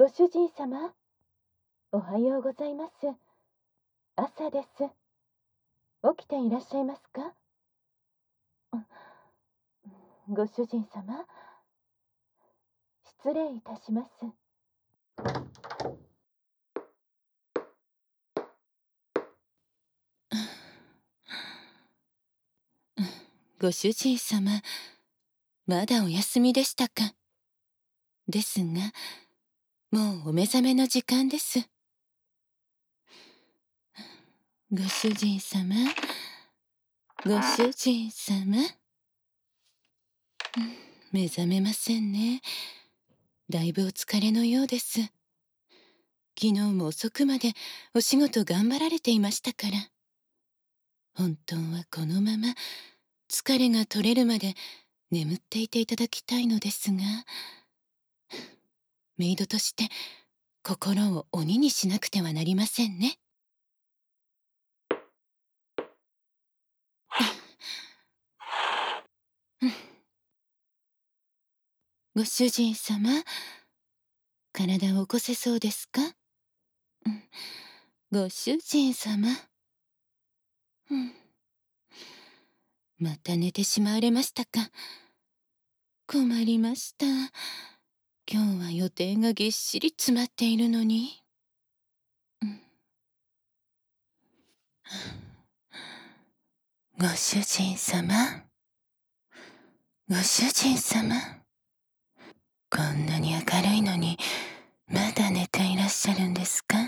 ご主人様、おはようございます。朝です。起きていらっしゃいますか？ご主人様、失礼いたします。 ご主人様、まだお休みでしたか。ですが、もうお目覚めの時間です。ご主人様、ご主人様。目覚めませんね。だいぶお疲れのようです。昨日も遅くまでお仕事頑張られていましたから。本当はこのまま疲れが取れるまで眠っていていただきたいのですが、メイドとして心を鬼にしなくてはなりませんね。ご主人様、体を起こせそうですか？ご主人様。また寝てしまわれましたか。困りました。今日は予定がぎっしり詰まっているのに。ご主人様。ご主人様。こんなに明るいのに、まだ寝ていらっしゃるんですか？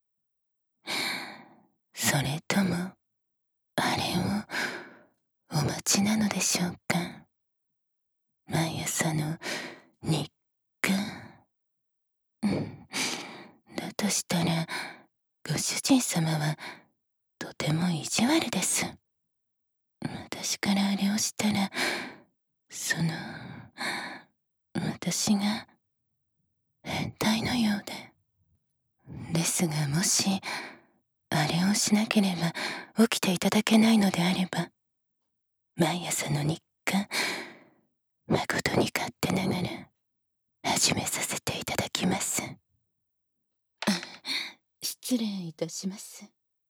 それとも、あれをお待ちなのでしょうか？毎朝の日課。だとしたら、ご主人様はとても意地悪です。私からあれをしたら、私が変態のようで。ですが、もしあれをしなければ起きていただけないのであれば、毎朝の日課、誠に勝手ながら始めさせていただきます。失礼いたします。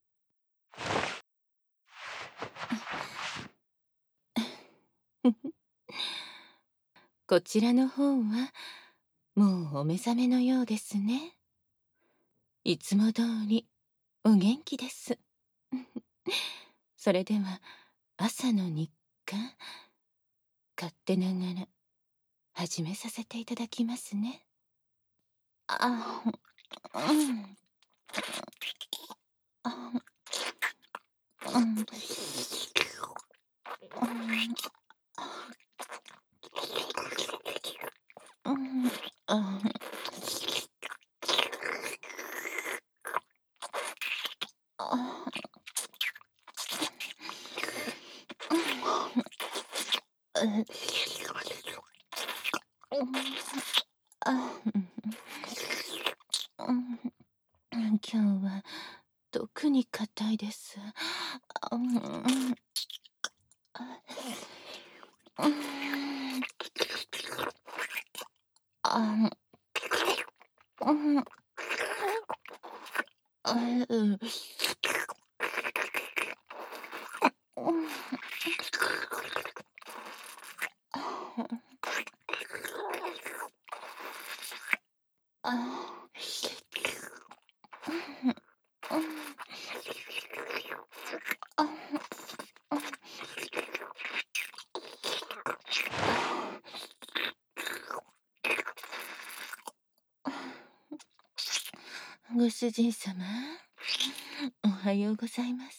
こちらの方はもうお目覚めのようですね。いつも通りお元気です。それでは朝の日課、勝手ながら始めさせていただきますね。あ、うん、あ、うん、うん、うん、あ、あ、今日は特に硬いです。ご主人様、おはようございます。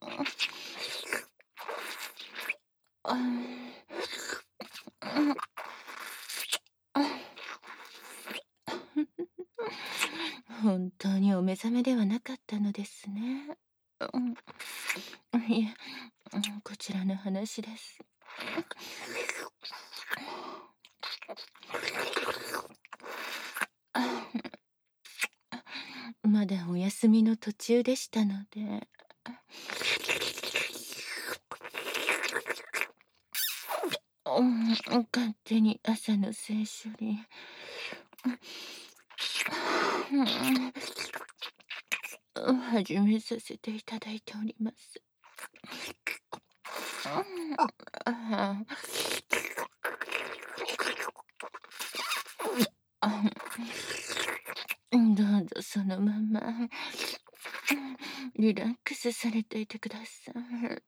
本当にお目覚めではなかったのですね。いえ、こちらの話です。まだお休みの途中でしたので。勝手に朝の性処理。 始めさせていただいております。どうぞそのままリラックスされていてください。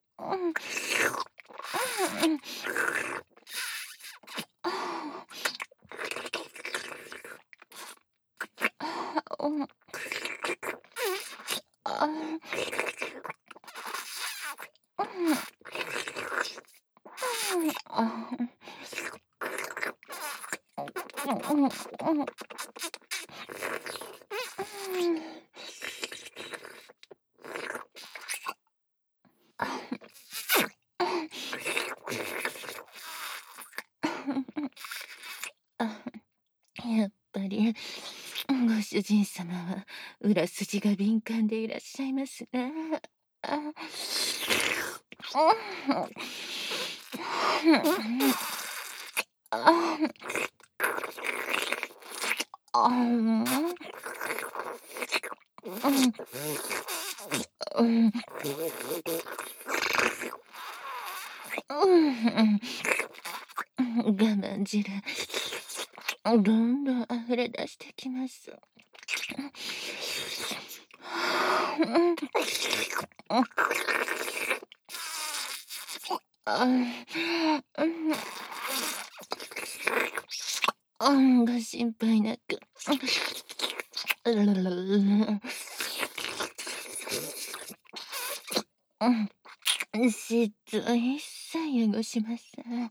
やっぱりご主人様は裏筋が敏感でいらっしゃいますね。我慢汁どんどん溢れ出してきます。ご心配なく。シーツを一切汚しません。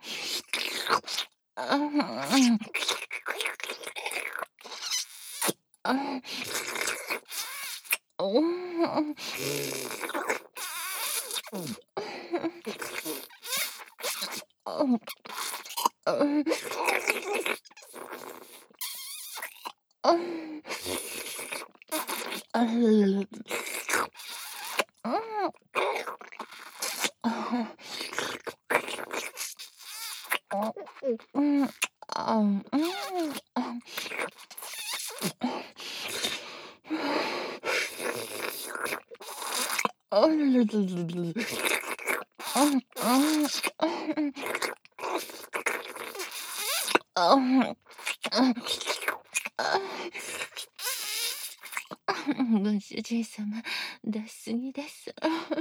ご主人様、出しすぎです。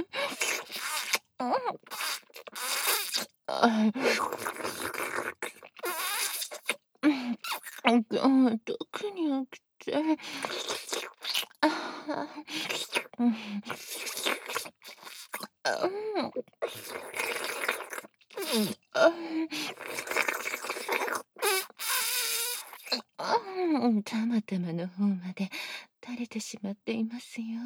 今日は特に多くて。たまたまの方まで垂れてしまっていますよ。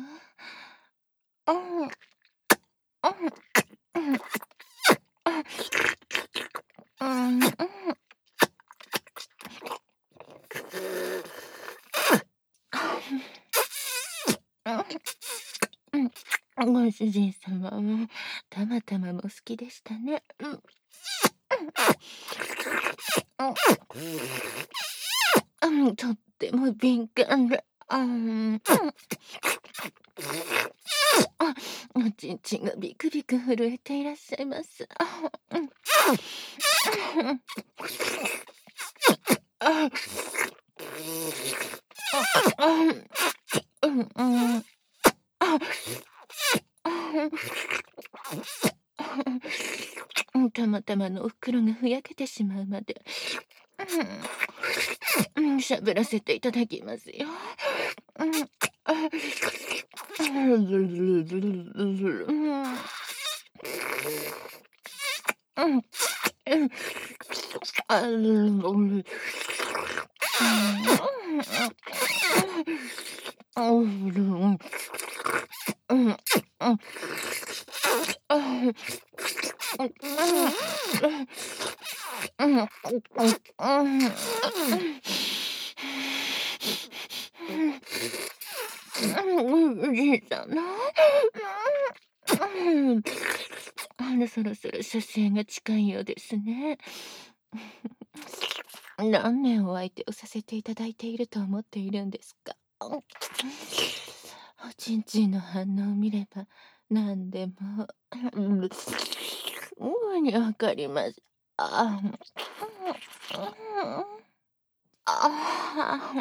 ご主人様はたまたまも好きでしたね。とっても敏感で。おちんちんがビクビク震えていらっしゃいます。たまたまのお袋がふやけてしまうまで喋らせていただきますよ。おじいさんな。そろそろ射精が近いようですね。 何年お相手をさせていただいていると思っているんですか。おちんちんの反応を見れば何でもにわかります。ああ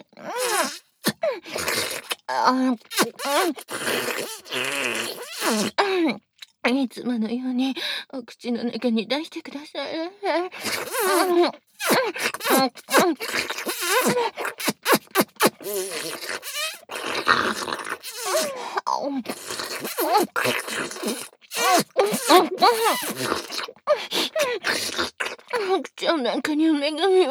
いつものようにお口の中に出してください。口の中に女神を。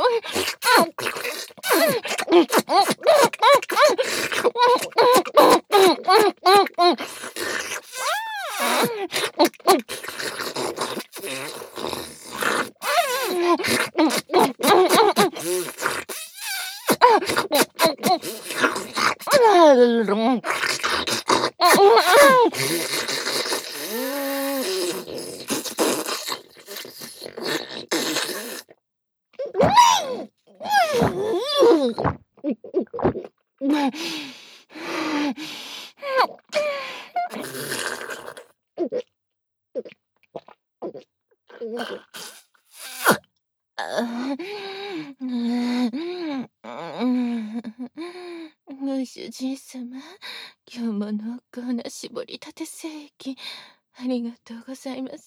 ご主人様、今日も濃厚な絞りたて精液ありがとうございます。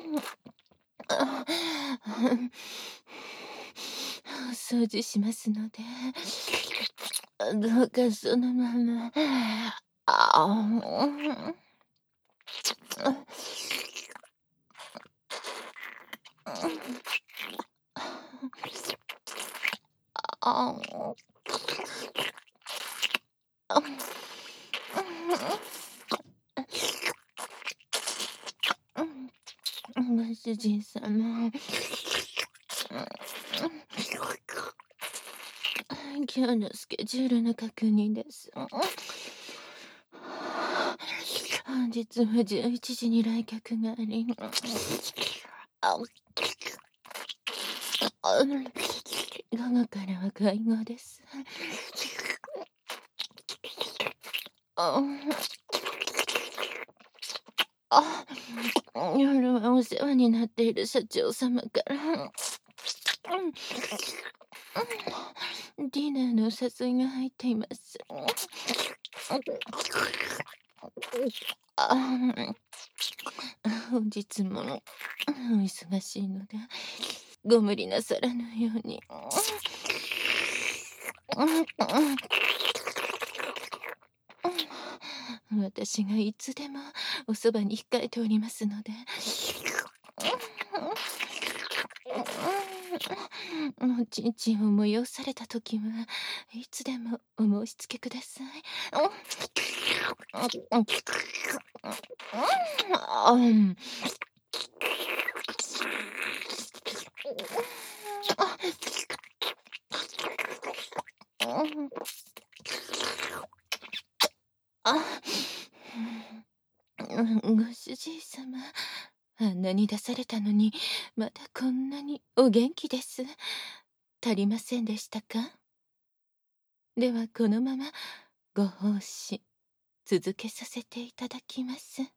お掃除しますので、どうかそのまま。ご主人様、今日のスケジュールの確認です。本日は11時に来客があり、午後からは会合です。夜はお世話になっている社長様からディナーのお誘いが入っています。本日もお忙しいのでご無理なさらぬように。私がいつでもおそばに控えておりますので。おちんちんを催された時はいつでもお申し付けください。ご主人様、あんなに出されたのにまたこんなにお元気です。足りませんでしたか？ではこのままご奉仕続けさせていただきます。